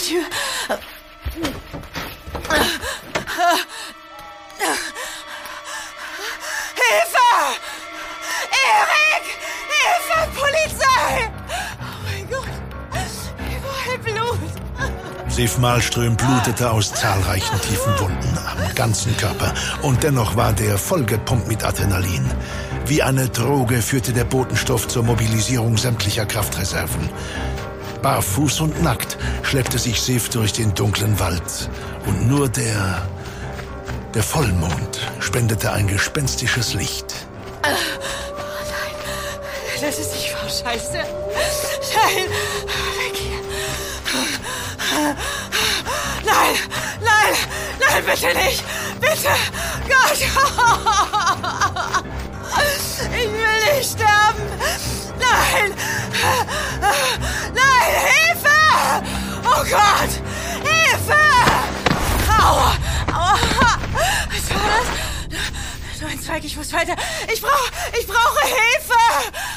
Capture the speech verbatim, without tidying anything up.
Tür. Hilfe! Erik! Hilfe! Polizei! Oh mein Gott! Überall Blut! Sif Malström blutete aus zahlreichen tiefen Wunden am ganzen Körper. Und dennoch war der vollgepumpt mit Adrenalin. Wie eine Droge führte der Botenstoff zur Mobilisierung sämtlicher Kraftreserven. Barfuß und nackt schleppte sich Sif durch den dunklen Wald. Und nur der... der Vollmond spendete ein gespenstisches Licht. Oh nein, das ist nicht wahr, Scheiße. Nein, weg hier. Nein, nein, nein, bitte nicht. Bitte, Gott. Ich will nicht sterben. Nein, nein, Hilfe. Oh Gott, Hilfe. Aua, aua. Was war das? Nur ein Zweig, ich muss weiter. Ich brauche, ich brauche Hilfe.